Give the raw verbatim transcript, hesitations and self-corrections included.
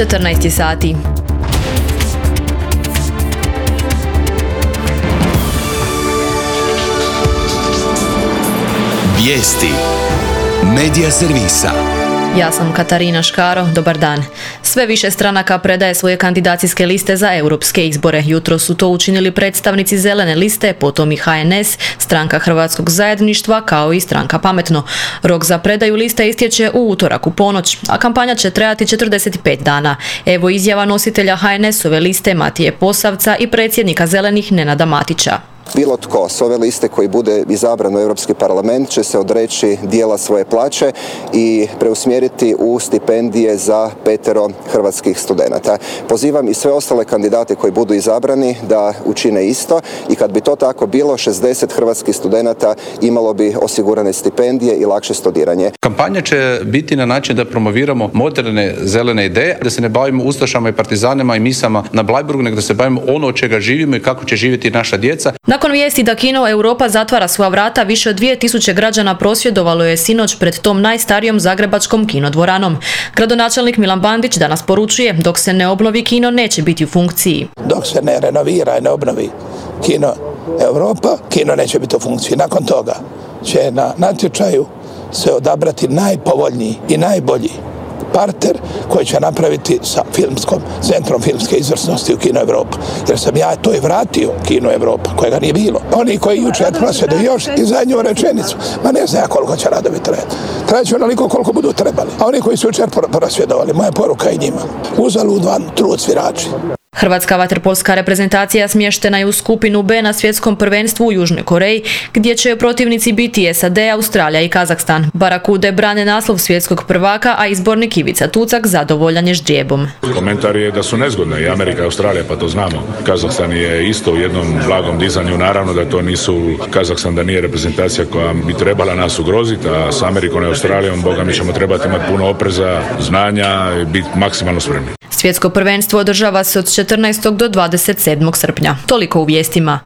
četrnaest sati. Vijesti Medija servisa. Ja sam Katarina Škaro, dobar dan. Sve više stranaka predaje svoje kandidacijske liste za europske izbore. Jutro su to učinili predstavnici Zelene liste, potom i H N S, Stranka Hrvatskog zajedništva, kao i Stranka Pametno. Rok za predaju liste istječe u utorak u ponoć, a kampanja će trajati četrdeset pet dana. Evo izjava nositelja H N S-ove liste Matije Posavca i predsjednika Zelenih Nenada Matića. Bilo tko s ove liste koji bude izabran u Europski parlament će se odreći dijela svoje plaće i preusmjeriti u stipendije za petero hrvatskih studenata. Pozivam i sve ostale kandidate koji budu izabrani da učine isto i kad bi to tako bilo, šezdeset hrvatskih studenata imalo bi osigurane stipendije i lakše studiranje. Kampanja će biti na način da promoviramo moderne zelene ideje, da se ne bavimo ustašama i partizanima i misama na Bleiburgu, nego da se bavimo ono od čega živimo i kako će živjeti naša djeca. Nakon vijesti da kino Europa zatvara svoja vrata, više od dvije tisuće građana prosvjedovalo je sinoć pred tom najstarijom zagrebačkom kinodvoranom. Gradonačelnik Milan Bandić danas poručuje, dok se ne obnovi kino neće biti u funkciji. Dok se ne renovira i ne obnovi kino Europa, kino neće biti u funkciji. Nakon toga će na natječaju se odabrati najpovoljniji i najbolji partner koji će napraviti sa filmskom centrom filmske izvrsnosti u Kino Europa. Jer sam ja to i vratio Kino Europa, kojega nije bilo. Oni koji jučer prosvjeduju još i zadnju rečenicu, ma ne znam koliko će radovi trajati. Trajeće onoliko koliko budu trebali. A oni koji su jučer prosvjedovali, moja poruka je njima. Uzalud vam trud svirači. Hrvatska vaterpolska reprezentacija smještena je u skupinu B na svjetskom prvenstvu u Južnoj Koreji, gdje će protivnici biti S A D, Australija i Kazahstan. Barakude brane naslov svjetskog prvaka, a izbornik Ivica Tucak zadovoljan je ždrijebom. Komentar je da su nezgodne i Amerika i Australija, pa to znamo. Kazahstan je isto u jednom blagom dizanju, naravno da to nisu, Kazahstan da nije reprezentacija koja bi trebala nas ugroziti, a s Amerikom i Australijom, boga mi ćemo trebati imati puno opreza, znanja i biti maksimalno spremni. Svjetsko prvenstvo održava se od četrnaestog do dvadeset sedmog srpnja. Toliko u vijestima.